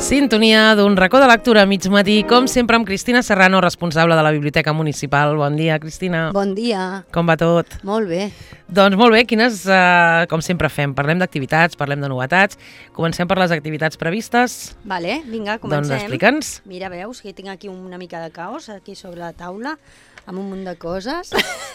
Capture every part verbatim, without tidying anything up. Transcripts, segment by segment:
Sintonia d'un racó de lectura a mig matí, com sempre amb Cristina Serrano, responsable de la Biblioteca Municipal. Bon dia, Cristina. Bon dia. Com va tot? Molt bé. Doncs molt bé, quines, eh, com sempre fem, parlem d'activitats, parlem de novetats. Comencem per les activitats previstes. Vale, vinga, comencem. Doncs explica'ns. Mira, veus que tinc aquí una mica de caos aquí sobre la taula, amb un munt de coses.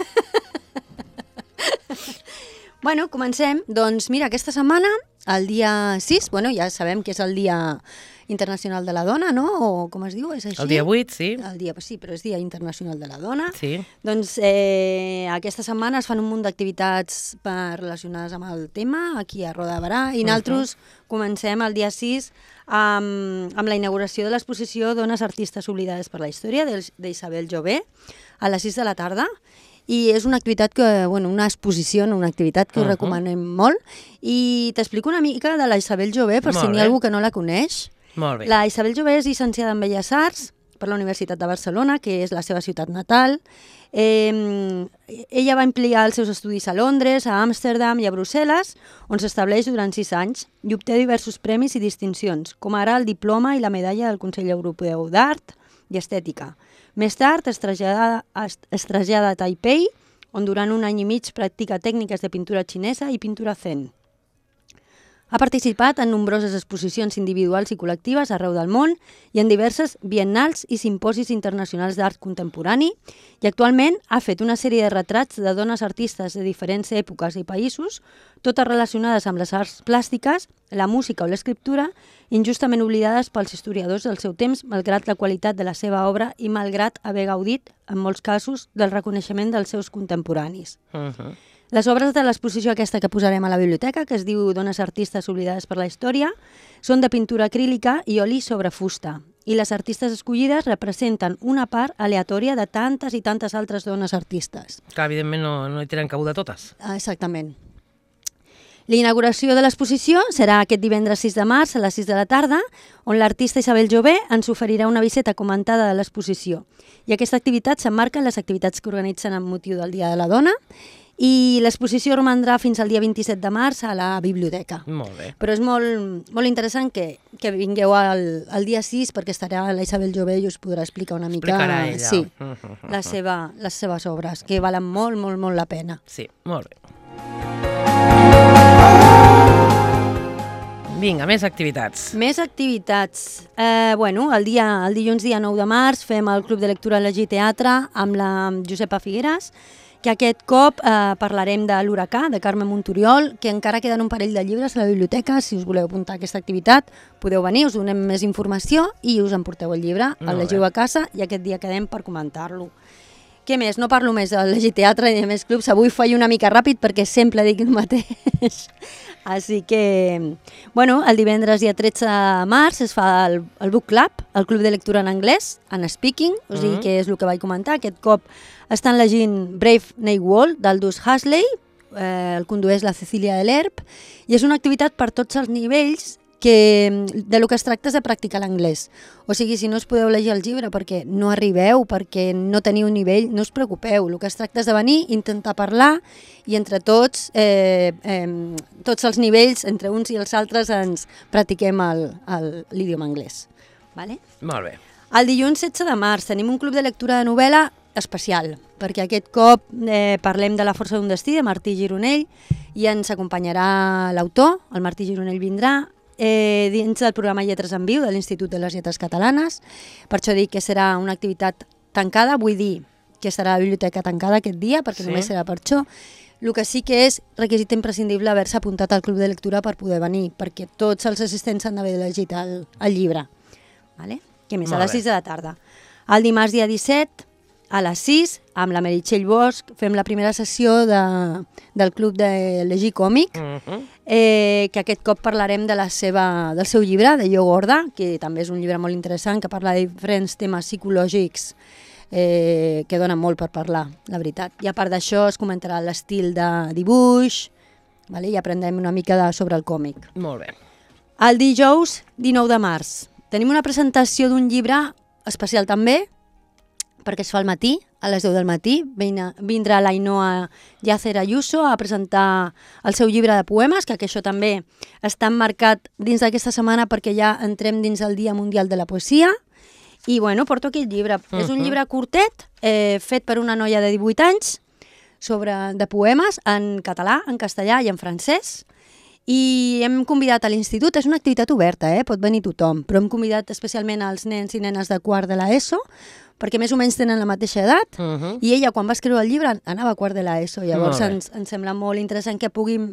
Bueno, comencem. Doncs mira, aquesta setmana, el dia sis, bueno, ja sabem que és el Dia Internacional de la Dona, no? O com es diu? És així? El dia vuit, sí. El dia, sí, però és Dia Internacional de la Dona. Sí. Doncs eh, aquesta setmana es fan un munt d'activitats relacionades amb el tema, aquí a Roda de Barà, i nosaltres uh-huh. comencem el dia sis amb, amb la inauguració de l'exposició Dones artistes oblidades per la història d'Isabel Jové a les sis de la tarda. I és una activitat que, bueno, una exposició, una activitat que us uh-huh. recomanem molt. I t'explico una mica de la Isabel Jové, per molt si n'hi ha algú que no la coneix. Molt bé. La Isabel Jové és llicenciada en Belles Arts per la Universitat de Barcelona, que és la seva ciutat natal. Eh, ella va ampliar els seus estudis a Londres, a Amsterdam i a Brussel·les, on s'estableix durant sis anys i obté diversos premis i distincions, com ara el diploma i la medalla del Consell Europeu d'Art i Estètica. Més tard es trasllada, es trasllada a Taipei, on durant un any i mig practica tècniques de pintura xinesa i pintura zen. Ha participat en nombroses exposicions individuals i col·lectives arreu del món i en diverses biennals i simposis internacionals d'art contemporani i actualment ha fet una sèrie de retrats de dones artistes de diferents èpoques i països, totes relacionades amb les arts plàstiques, la música o l'escriptura, injustament oblidades pels historiadors del seu temps, malgrat la qualitat de la seva obra i malgrat haver gaudit, en molts casos, del reconeixement dels seus contemporanis. Uh-huh. Les obres de l'exposició aquesta que posarem a la biblioteca, que es diu Dones artistes oblidades per la història, són de pintura acrílica i oli sobre fusta. I les artistes escollides representen una part aleatòria de tantes i tantes altres dones artistes. Que evidentment no, no hi tenen cabuda totes. Exactament. L'inauguració de l'exposició serà aquest divendres sis de març a les sis de la tarda, on l'artista Isabel Jové ens oferirà una visita comentada de l'exposició. I aquesta activitat s'emmarca en les activitats que organitzen amb motiu del Dia de la Dona, i l'exposició romandrà fins al dia vint-i-set de març a la biblioteca. Molt bé. Però és molt, molt interessant que, que vingueu al, al dia sis perquè estarà la Isabel Jové i us podrà explicar una mica ella. Sí, la seva, les seves obres, que valen molt, molt, molt la pena. Sí, molt bé. Vinga, més activitats. Més activitats. Eh, bueno, el, dia, el dilluns dia nou de març fem el Club de Lectura Llegir Teatre amb la Josepa Figueras, que aquest cop eh, parlarem de l'Huracà, de Carme Montoriol, que encara queden un parell de llibres a la biblioteca. Si us voleu apuntar a aquesta activitat, podeu venir, us donem més informació i us emporteu el llibre, el llegiu a casa i aquest dia quedem per comentar-lo. Què més? No parlo més del Llegir Teatre ni de més clubs. Avui faig una mica ràpid perquè sempre dic el mateix. Així que, bueno, el divendres dia tretze de març es fa el, el Book Club, el club de lectura en anglès, en speaking, o sigui mm-hmm. que és el que vaig comentar. Aquest cop estan llegint Brave New World d'Aldous Huxley, eh, el condueix la Cecília de l'Herb, i és una activitat per tots els nivells que de lo que es tracta és de practicar l'anglès. O sigui, si no us podeu llegir el llibre perquè no arribeu, perquè no teniu nivell, no us preocupeu. El que es tracta és de venir, intentar parlar i entre tots, eh, eh, tots els nivells, entre uns i els altres, ens practiquem l'idioma anglès. Vale? Molt bé. El dilluns setze de març tenim un club de lectura de novel·la especial, perquè aquest cop eh, parlem de La força d'un destí, de Martí Gironell, i ens acompanyarà l'autor, el Martí Gironell vindrà, Eh, dins del programa Lletres en Viu de l'Institut de les Lletres Catalanes. Per això dic que serà una activitat tancada, vull dir que serà la biblioteca tancada aquest dia, perquè sí. només serà per això. El que sí que és requisit imprescindible haver-se apuntat al club de lectura per poder venir, perquè tots els assistents han d'haver llegit el, el llibre. Vale? Que més, Molt a les sis de la tarda. El dimarts dia disset, a les sis, amb la Meritxell Bosch, fem la primera sessió de, del Club de Llegir Còmic, uh-huh. eh, que aquest cop parlarem de la seva, del seu llibre, de Jo Gorda, que també és un llibre molt interessant, que parla de diferents temes psicològics eh, que donen molt per parlar, la veritat. I a part d'això es comentarà l'estil de dibuix, vale? I aprendrem una mica de, sobre el còmic. Molt bé. El dijous dinou de març tenim una presentació d'un llibre especial també, perquè es fa al matí, a les deu del matí, vindrà l'Ainoa Yacer Ayuso a presentar el seu llibre de poemes, que això també està emmarcat dins d'aquesta setmana perquè ja entrem dins el Dia Mundial de la Poesia. I, bueno, porto aquest llibre. Uh -huh. És un llibre curtet, eh, fet per una noia de divuit anys, sobre de poemes en català, en castellà i en francès. I hem convidat a l'institut, és una activitat oberta, eh? Pot venir tothom, però hem convidat especialment als nens i nenes de quart de l'ESO, perquè més o menys tenen la mateixa edat, uh -huh. i ella, quan va escriure el llibre, anava a quart de l'ESO, llavors ens, ens sembla molt interessant que puguin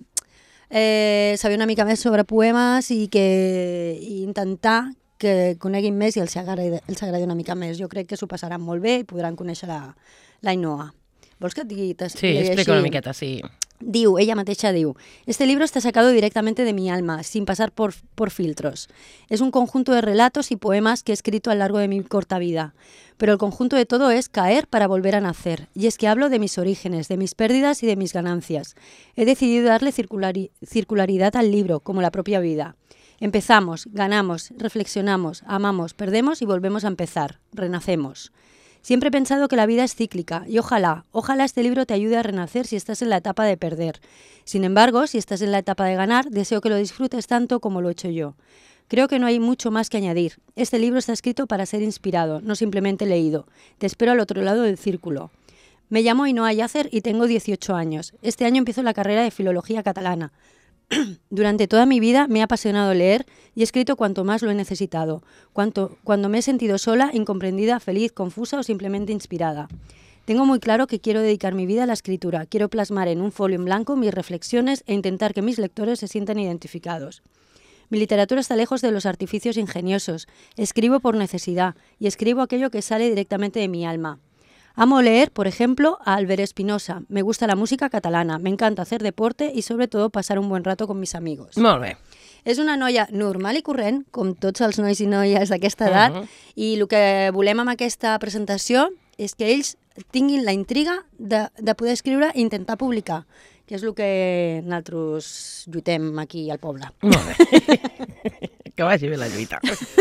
eh, saber una mica més sobre poemes i, que, i intentar que coneguin més i els agradi, els agradi una mica més. Jo crec que s'ho passaran molt bé i podran conèixer la, la Ainoa. Vols que et digui? Sí, explica una miqueta, sí. Diu, ella mateixa diu, este libro está sacado directamente de mi alma, sin pasar por, por filtros. Es un conjunto de relatos y poemas que he escrito a lo largo de mi corta vida. Pero el conjunto de todo es caer para volver a nacer. Y es que hablo de mis orígenes, de mis pérdidas y de mis ganancias. He decidido darle circulari- circularidad al libro, como la propia vida. Empezamos, ganamos, reflexionamos, amamos, perdemos y volvemos a empezar. Renacemos. Siempre he pensado que la vida es cíclica y ojalá, ojalá este libro te ayude a renacer si estás en la etapa de perder. Sin embargo, si estás en la etapa de ganar, deseo que lo disfrutes tanto como lo he hecho yo. Creo que no hay mucho más que añadir. Este libro está escrito para ser inspirado, no simplemente leído. Te espero al otro lado del círculo. Me llamo Ainoa Yacer y tengo dieciocho años. Este año empiezo la carrera de Filología Catalana. Durante toda mi vida me ha apasionado leer y he escrito cuanto más lo he necesitado, cuanto, cuando me he sentido sola, incomprendida, feliz, confusa o simplemente inspirada. Tengo muy claro que quiero dedicar mi vida a la escritura, quiero plasmar en un folio en blanco mis reflexiones e intentar que mis lectores se sientan identificados. Mi literatura está lejos de los artificios ingeniosos, escribo por necesidad y escribo aquello que sale directamente de mi alma. Amo leer, por ejemplo, a Albert Espinosa. Me gusta la música catalana, me encanta hacer deporte i, sobretot, passar un bon rato con mis amigos. Molt bé. És una noia normal i corrent, com tots els nois i noies d'aquesta edat, uh -huh. i el que volem amb aquesta presentació és que ells tinguin la intriga de, de poder escriure i intentar publicar, que és el que nosaltres lluitem aquí al poble. Molt bé. Que vagi bé la lluita.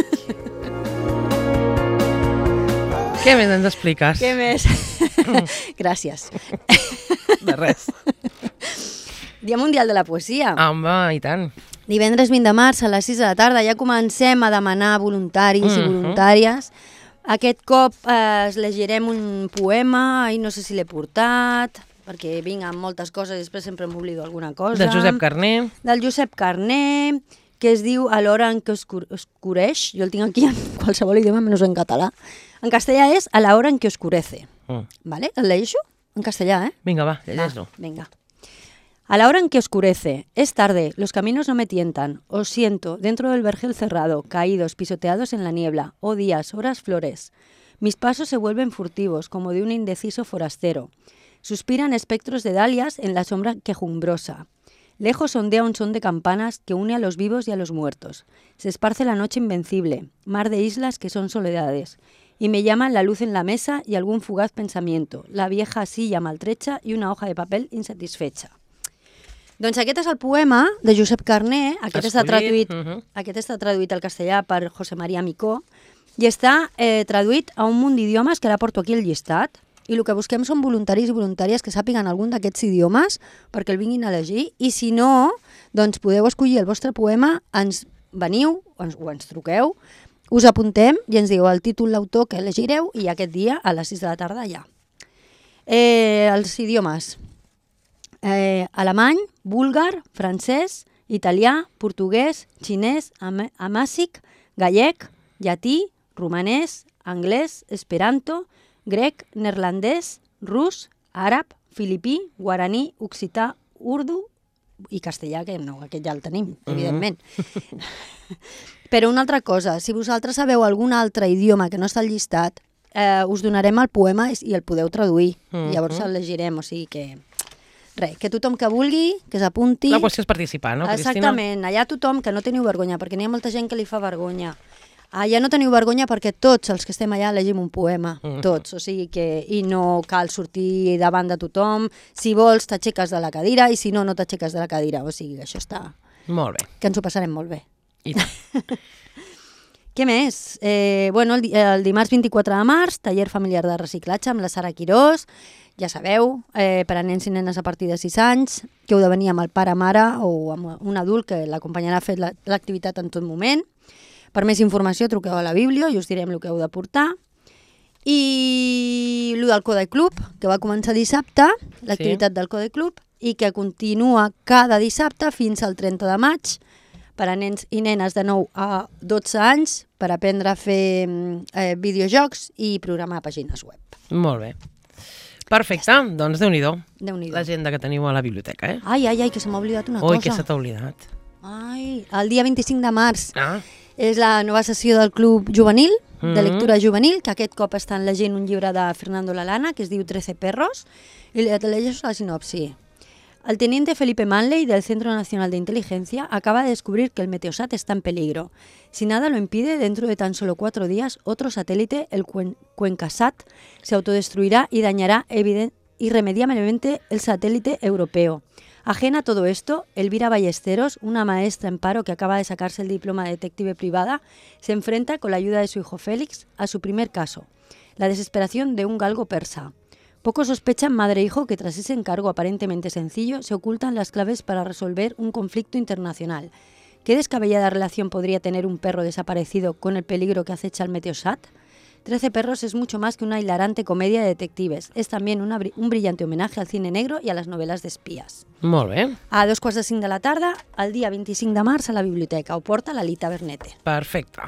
Què més ens expliques? Què més? Gràcies. De res. Dia Mundial de la Poesia. Home, i tant. Divendres vint de març a les sis de la tarda ja comencem a demanar voluntaris mm-hmm. i voluntàries. Aquest cop eh, llegirem un poema i no sé si l'he portat, perquè vinc amb moltes coses i després sempre m'oblido alguna cosa. Del Josep Carner. Del Josep Carner, que es diu A l'hora en què oscureix. Jo el tinc aquí en qualsevol idioma, menys en català. En castellà és A la hora en que oscurece. Mm. ¿Vale? El leixo? En castellà, ¿eh? Vinga, va, llegeix-lo. Ah, venga. A la hora en que oscurece, es tarde, los caminos no me tientan, os siento dentro del vergel cerrado, caídos, pisoteados en la niebla, oh días, horas, flores. Mis pasos se vuelven furtivos, como de un indeciso forastero. Suspiran espectros de dalias en la sombra quejumbrosa. Lejos ondea un son de campanas que une a los vivos y a los muertos. Se esparce la noche invencible, mar de islas que son soledades. Y me llaman la luz en la mesa y algún fugaz pensamiento, la vieja silla maltrecha y una hoja de papel insatisfecha. Doncs aquest és el poema de Josep Carner, aquest està, traduït, uh -huh. aquest està traduït al castellà per José María Micó i està eh, traduït a un munt d'idiomes que ara porto aquí al llistat i el que busquem són voluntaris i voluntàries que sàpiguen algun d'aquests idiomes perquè el vinguin a llegir i si no, doncs podeu escollir el vostre poema, ens veniu o ens, o ens truqueu, us apuntem i ens diu el títol, l'autor que llegireu i aquest dia a les sis de la tarda ja. Eh, els idiomes. Eh, alemany, búlgar, francès, italià, portuguès, xinès, am amàsic, gallec, llatí, romanès, anglès, esperanto, grec, neerlandès, rus, àrab, filipí, guaraní, occità, urdu i castellà, que no, aquest ja el tenim, evidentment. Uh-huh. Però una altra cosa, si vosaltres sabeu algun altre idioma que no està al llistat, eh, us donarem el poema i el podeu traduir. Uh-huh. Llavors el llegirem, o sigui que... Res, que tothom que vulgui, que s'apunti... La qüestió és participar, no, Cristina? Exactament, allà tothom, que no teniu vergonya, perquè n'hi ha molta gent que li fa vergonya. Allà no teniu vergonya perquè tots els que estem allà llegim un poema, mm. tots, o sigui que... I no cal sortir davant de tothom, si vols t'aixeques de la cadira i si no, no t'aixeques de la cadira, o sigui que això està... Molt bé. Que ens ho passarem molt bé. I tant. Què més? Eh, bueno, el, di el dimarts vint-i-quatre de març, taller familiar de reciclatge amb la Sara Quirós, ja sabeu, eh, per a nens i nenes a partir de sis anys, que heu de venir amb el pare-mare o amb un adult que l'acompanyarà a fer l'activitat en tot moment. Per més informació truqueu a la Bíblia i us direm el que heu de portar. I el del Code Club, que va començar dissabte, l'activitat sí. del Code Club, i que continua cada dissabte fins al trenta de maig, per a nens i nenes de nou a dotze anys per aprendre a fer eh, videojocs i programar pàgines web. Molt bé. Perfecte, ja doncs Déu-n'hi-do. Déu-n'hi-do. L'agenda que teniu a la biblioteca, eh? Ai, ai, ai, que se m'ha oblidat una Ui, cosa. Ui, que se t'ha oblidat. Ai, el dia vint-i-cinc de març ah. és la nova sessió del Club Juvenil, de Mm-hmm. lectura juvenil, que aquest cop estan llegint un llibre de Fernando Lalana que es diu trece perros, i li llegeixo la sinopsi. El teniente Felipe Manley del Centro Nacional de Inteligencia acaba de descubrir que el Meteosat está en peligro. Si nada lo impide, dentro de tan solo cuatro días, otro satélite, el Cuen Cuencasat, se autodestruirá y dañará irremediablemente el satélite europeo. Ajena a todo esto, Elvira Ballesteros, una maestra en paro que acaba de sacarse el diploma de detective privada, se enfrenta con la ayuda de su hijo Félix a su primer caso, la desesperación de un galgo persa. Pocos sospechan, madre e hijo, que tras ese encargo aparentemente sencillo se ocultan las claves para resolver un conflicto internacional. ¿Qué descabellada relación podría tener un perro desaparecido con el peligro que acecha el Meteosat? trece perros es mucho más que una hilarante comedia de detectives. Es también una, un brillante homenaje al cine negro y a las novelas d'espies. Molt bé. A dos quarts de cinc de la tarda, el dia vint-i-cinc de març, a la biblioteca. Ho porta la Lita Bernete. Perfecte.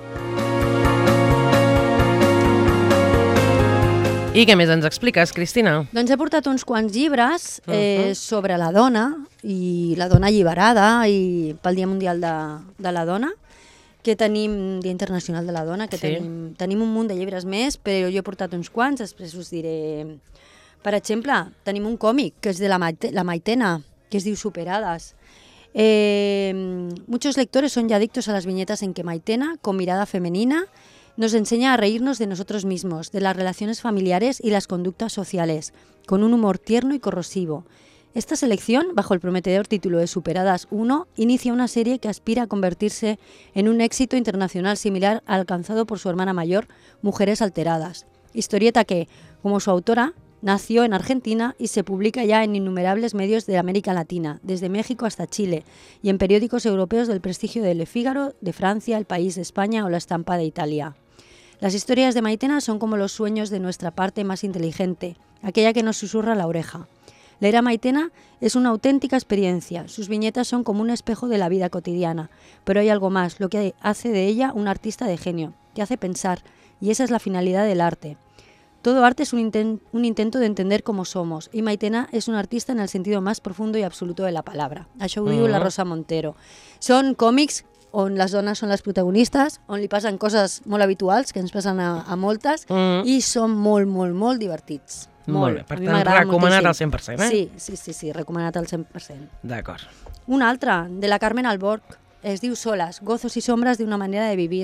I què més ens expliques, Cristina? Doncs he portat uns quants llibres eh, uh-huh. sobre la dona i la dona alliberada i pel Dia Mundial de, de la Dona, que tenim Dia Internacional de la Dona, que sí. tenim, tenim un munt de llibres més, però jo he portat uns quants, després us diré. Per exemple, tenim un còmic que és de la, Maite, la Maitena, que es diu Superadas. Eh, muchos lectores son ya adictos a las viñetas en que Maitena, con mirada femenina, nos enseña a reírnos de nosotros mismos, de las relaciones familiares y las conductas sociales, con un humor tierno y corrosivo. Esta selección, bajo el prometedor título de Superadas uno, inicia una serie que aspira a convertirse en un éxito internacional similar al alcanzado por su hermana mayor, Mujeres Alteradas. Historieta que, como su autora, nació en Argentina y se publica ya en innumerables medios de América Latina, desde México hasta Chile, y en periódicos europeos del prestigio de Le Figaro, de Francia, El País de España o La Estampa de Italia. Las historias de Maitena son como los sueños de nuestra parte más inteligente, aquella que nos susurra la oreja. Leer a Maitena es una auténtica experiencia. Sus viñetas son como un espejo de la vida cotidiana, pero hay algo más, lo que hace de ella un artista de genio, que hace pensar, y esa es la finalidad del arte. Todo arte es un, inten un intento de entender cómo somos, y Maitena és un artista en el sentido más profundo i absoluto de la palabra. Això ho diu la Rosa Montero. Són còmics on les dones són les protagonistes, on li passen coses molt habituals, que ens passen a, a moltes, mm. i són molt, molt, molt divertits. Molt bé, per tant, recomanat al cent per cent, eh? Sí, sí, sí, sí, recomanat al cent per cent. D'acord. Un altre, de la Carmen Alborch, es diu Solas, gozos y sombras de una manera de vivir.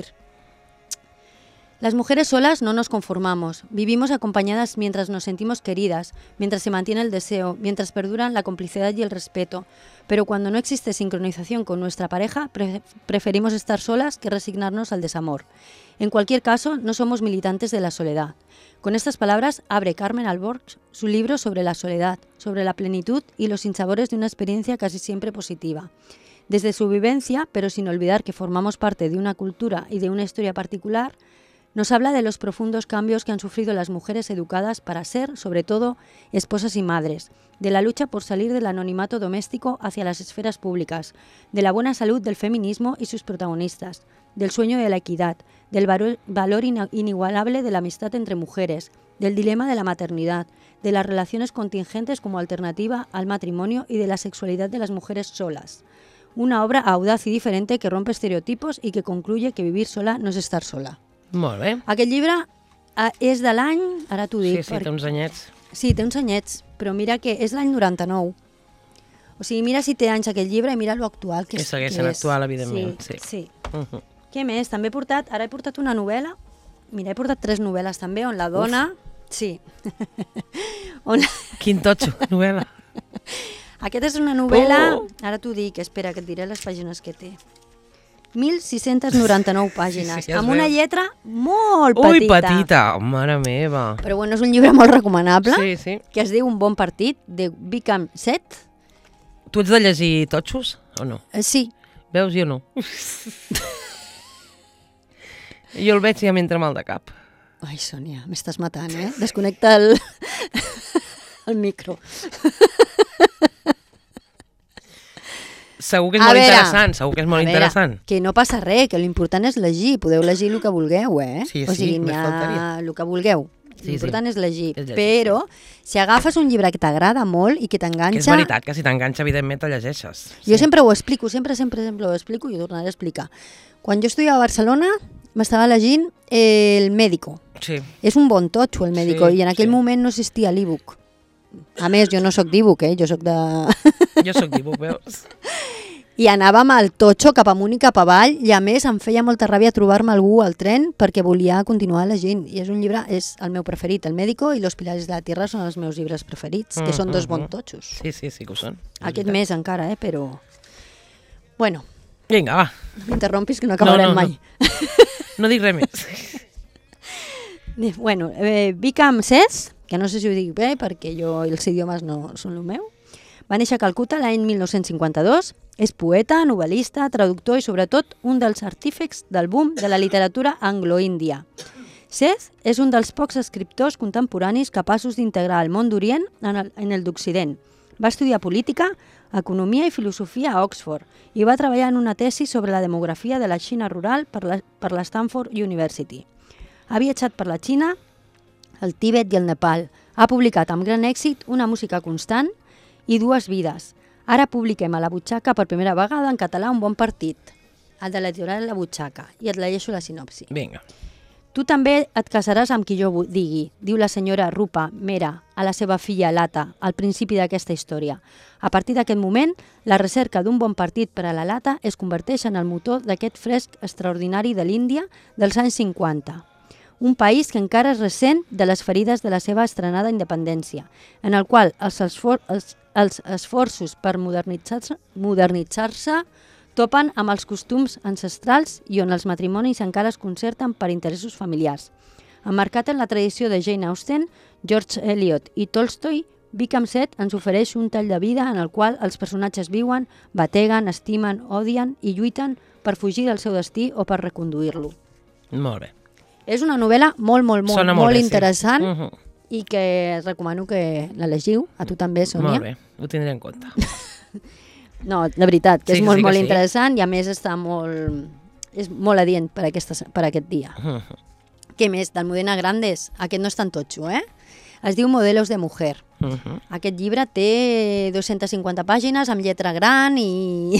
Las mujeres solas no nos conformamos, vivimos acompañadas mientras nos sentimos queridas, mientras se mantiene el deseo, mientras perduran la complicidad y el respeto, pero cuando no existe sincronización con nuestra pareja, pre preferimos estar solas que resignarnos al desamor. En cualquier caso, no somos militantes de la soledad. Con estas palabras abre Carmen Alborch su libro sobre la soledad, sobre la plenitud y los sinsabores de una experiencia casi siempre positiva. Desde su vivencia, pero sin olvidar que formamos parte de una cultura y de una historia particular, nos habla de los profundos cambios que han sufrido las mujeres educadas para ser, sobre todo, esposas y madres, de la lucha por salir del anonimato doméstico hacia las esferas públicas, de la buena salud del feminismo y sus protagonistas, del sueño de la equidad, del valor inigualable de la amistad entre mujeres, del dilema de la maternidad, de las relaciones contingentes como alternativa al matrimonio y de la sexualidad de las mujeres solas. Una obra audaz y diferente que rompe estereotipos y que concluye que vivir sola no es estar sola. Molt bé. Aquest llibre és de l'any... Ara t'ho dic. Sí, sí, té uns anyets. Sí, té uns anyets, però mira que és l'any noranta-nou. O sigui, mira si té anys aquest llibre i mira lo actual que és. Que segueix sent actual, evidentment. Sí, sí. sí. Uh -huh. Què més? També he portat... Ara he portat una novel·la. Mira, he portat tres novel·les també, on la dona... Uf. Sí. on la... Quin totxo, novel·la. Aquesta és una novel·la... Oh. Ara t'ho dic, espera, que et diré les pàgines que té. mil sis-centes noranta-nou pàgines, Sí, sí, ja es amb una veu. lletra molt Ui, petita. petita, mare meva. Però bueno, és un llibre molt recomanable, Sí, sí. que es diu Un bon partit, de Wickham Set. Tu ets de llegir totxos o no? Eh, sí, Veus, jo no. Jo el veig i ja m'entra mal de cap. ai, Sònia, m'estàs matant, eh? Desconnecta el, el micro. Segur que és A molt veure, interessant, segur que és molt A veure, interessant. que no passa res, que l'important és llegir. Podeu llegir el que vulgueu, eh? Sí, o sí, sigui, només n'hi ha faltaria. el que vulgueu. Sí, L'important sí. és llegir. És llegir, Però, si agafes un llibre que t'agrada molt i que Que és t'enganxa... veritat, que si t'enganxa, evidentment, te llegeixes. Jo sempre ho explico, sempre, sempre, sempre ho explico i ho tornaré a explicar. Quan jo estudiava a Barcelona, m'estava llegint El Médico. Sí. És un bon totxo, El Médico, Sí, i en aquell sí. moment no existia l'e-book. A més, jo no sóc d'e-book, eh? Jo sóc de... Jo sóc dibuix, veus? I anàvem al totxo cap amunt i cap avall, i a més em feia molta ràbia trobar-me algú al tren perquè volia continuar llegint. I és un llibre, és el meu preferit. El Médico i Los pilares de la tierra són els meus llibres preferits, que són dos bons totxos. Sí, sí, sí que ho són. és Aquest veritat. mes encara, eh? Però... Bueno, Vinga, va. no m'interrompis que no acabarem no, no. mai. No dic res més. Bueno, eh, Wickham Cess, que no sé si ho dic bé perquè jo els idiomes no són el meu, va néixer a Calcuta l'any mil nou-cents cinquanta-dos, és poeta, novel·lista, traductor i sobretot un dels artífecs del boom de la literatura anglo-índia. Cess és un dels pocs escriptors contemporanis capaços d'integrar el món d'Orient en el, en el d'Occident. Va estudiar política, economia i filosofia a Oxford i va treballar en una tesi sobre la demografia de la Xina rural per la, per la Stanford University. Ha viatjat per la Xina, el Tíbet i el Nepal. Ha publicat amb gran èxit Una música constant i Dues vides. Ara publiquem a la butxaca per primera vegada en català Un bon partit, el de l'editorial La Butxaca, i et llegeixo la sinopsi. Vinga. Tu també et casaràs amb qui jo vo- digui, diu la senyora Rupa Mera a la seva filla Lata al principi d'aquesta història. A partir d'aquest moment, la recerca d'un bon partit per a la Lata es converteix en el motor d'aquest fresc extraordinari de l'Índia dels anys cinquanta. Un país que encara es ressent de les ferides de la seva estrenada independència, en el qual els, esfor els, els esforços per modernitzar-se modernitzar-se topen amb els costums ancestrals i on els matrimonis encara es concerten per interessos familiars. Emmarcat en la tradició de Jane Austen, George Eliot i Tolstoi, Wickham Set ens ofereix un tall de vida en el qual els personatges viuen, bateguen, estimen, odien i lluiten per fugir del seu destí o per reconduir-lo. Molt bé. És una novel·la molt, molt, molt, Sona molt, molt bé, interessant sí. Uh-huh. i que recomano que la llegiu. A tu també, Sònia. Molt bé, ho tindré en compte. No, de veritat, que Sí, és que molt, sí que molt sí. interessant i a més està molt... és molt adient per, aquesta, per aquest dia. Uh-huh. Què més? D'Almudena Grandes. Aquest no és tan totxo, eh? Es diu Modelos de Mujer. Uh-huh. Aquest llibre té dues-centes cinquanta pàgines amb lletra gran i...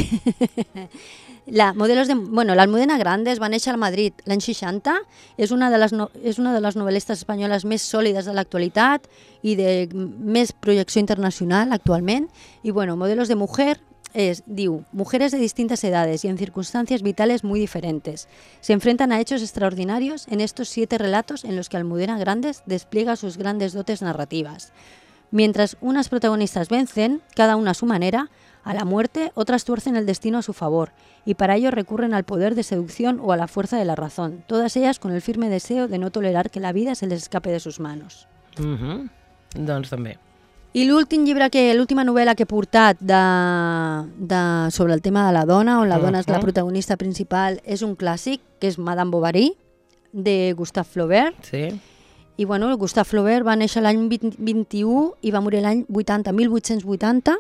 La Modelos de... Bueno, l'Almudena Grandes va néixer a Madrid l'any seixanta, és una, de les no... és una de les novel·listes espanyoles més sòlides de l'actualitat i de més projecció internacional actualment. I bueno, Modelos de Mujer es diu, mujeres de distintas edades y en circunstancias vitales muy diferentes se enfrentan a hechos extraordinarios en estos siete relatos en los que Almudena Grandes despliega sus grandes dotes narrativas. Mientras unas protagonistas vencen, cada una a su manera, a la muerte, otras tuercen el destino a su favor y para ello recurren al poder de seducción o a la fuerza de la razón, todas ellas con el firme deseo de no tolerar que la vida se les escape de sus manos. Uh-huh. Doncs també. I l'últim llibre, que l'última novel·la que he portat de, de, sobre el tema de la dona, on la dona és la Uh-huh. protagonista principal, és un clàssic, que és Madame Bovary, de Gustave Flaubert. Sí. I bueno, Gustave Flaubert va néixer l'any vint, vint-i-u i va morir l'any vuitanta, mil vuit-cents vuitanta,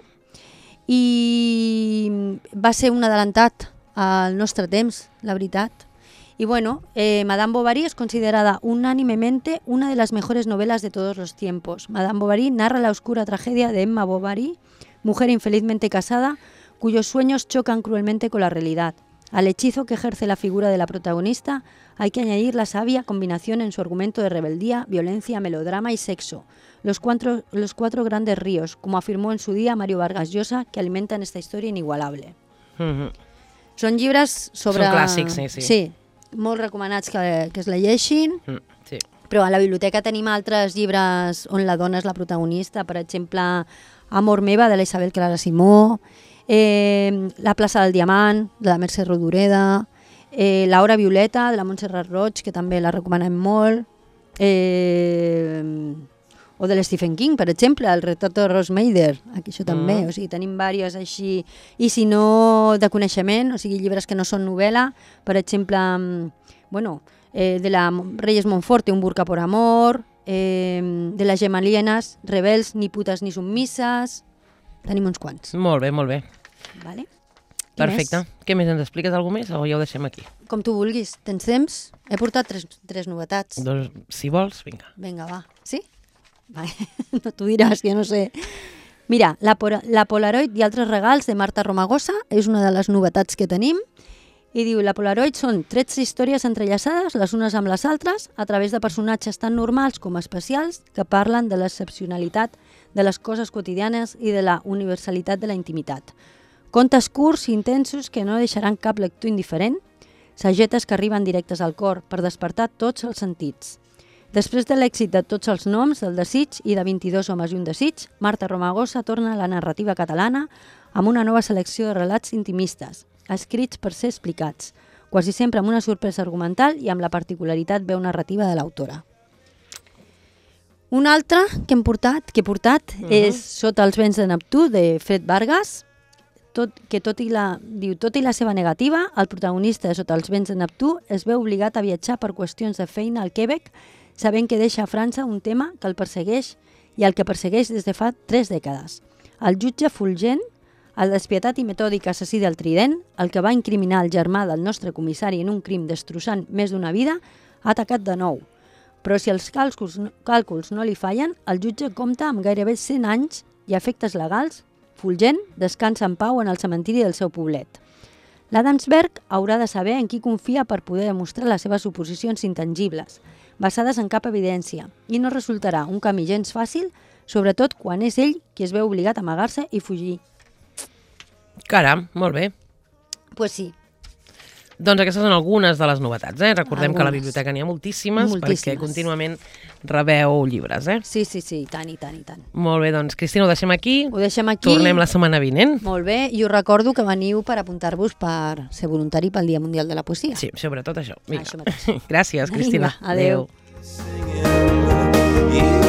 i va ser un adelantat al nostre temps, la veritat. Y bueno, eh, Madame Bovary es considerada unánimemente una de las mejores novelas de todos los tiempos. Madame Bovary narra la oscura tragedia de Emma Bovary, mujer infelizmente casada, cuyos sueños chocan cruelmente con la realidad. Al hechizo que ejerce la figura de la protagonista hay que añadir la sabia combinación en su argumento de rebeldía, violencia, melodrama y sexo. Los cuatro, los cuatro grandes ríos, como afirmó en su día Mario Vargas Llosa, que alimentan esta historia inigualable. Uh-huh. Són llibres sobre... Són clàssics, sí, sí. Sí, molt recomanats que, que es llegeixin, Mm, sí. però a la biblioteca tenim altres llibres on la dona és la protagonista, per exemple, Amor meva, de la Isabel Clara Simó, eh, La plaça del Diamant, de la Mercè Rodoreda, Eh, L'Aura Violeta, de la Montserrat Roig, que també la recomanem molt. Eh, o de l'Stephen King, per exemple, el retrato de Rose Mader, aquí això també, mm. o sigui, tenim diverses així, i si no de coneixement, o sigui, llibres que no són novel·la, per exemple, bueno, eh, de la Reyes Monforte, Un burka por amor, eh, de les Gemalienes, Rebels, ni putes ni submises, tenim uns quants. Molt bé, molt bé. Vale. Perfecte. Més? Què més? Ens expliques alguna més o ja ho deixem aquí? Com tu vulguis. Tens temps? He portat tres, tres novetats. Doncs, si vols, vinga. Vinga, va. Sí? Vale. No t'ho diràs, ja no sé. Mira, la, la Polaroid i altres regals de Marta Romagosa és una de les novetats que tenim. I diu, la Polaroid són tretze històries entrellaçades, les unes amb les altres, a través de personatges tan normals com especials que parlen de l'excepcionalitat de les coses quotidianes i de la universalitat de la intimitat. Contes curts i intensos que no deixaran cap lector indiferent, sagetes que arriben directes al cor per despertar tots els sentits. Després de l'èxit de Tots els noms, del desig i de vint-i-dos homes i un desig, Marta Romagosa torna a la narrativa catalana amb una nova selecció de relats intimistes, escrits per ser explicats, quasi sempre amb una sorpresa argumental i amb la particularitat veu narrativa de l'autora. Un altre que hem portat, que he portat uh -huh. és Sota els vents de Neptú, de Fred Vargas, tot, que tot i, la, diu, tot i la seva negativa, el protagonista de Sota els vents de Neptú es veu obligat a viatjar per qüestions de feina al Quebec, sabent que deixa a França un tema que el persegueix i el que persegueix des de fa tres dècades. El jutge Fulgent, el despietat i metòdic assassí del Trident, el que va incriminar el germà del nostre comissari en un crim destrossant més d'una vida, ha atacat de nou. Però si els càlculs, càlculs no li fallen, el jutge compta amb gairebé cent anys i efectes legals. Fulgent descansa en pau en el cementiri del seu poblet. L'Adamsberg haurà de saber en qui confia per poder demostrar les seves suposicions intangibles, basades en cap evidència, i no resultarà un camí gens fàcil, sobretot quan és ell qui es veu obligat a amagar-se i fugir. Caram, molt bé. Pues sí. Doncs aquestes són algunes de les novetats, eh? Recordem algunes. que a la biblioteca n'hi ha moltíssimes, moltíssimes, perquè contínuament rebeu llibres, eh? Sí, sí, sí, i tant, i tant, i tant. Molt bé, doncs, Cristina, ho deixem aquí. Ho deixem aquí. Tornem la setmana vinent. Molt bé, i us recordo que veniu per apuntar-vos per ser voluntari pel Dia Mundial de la Poesia. Sí, sobretot això. Vinga. Això mateix. Gràcies, Cristina. Vinga, adeu. Adeu.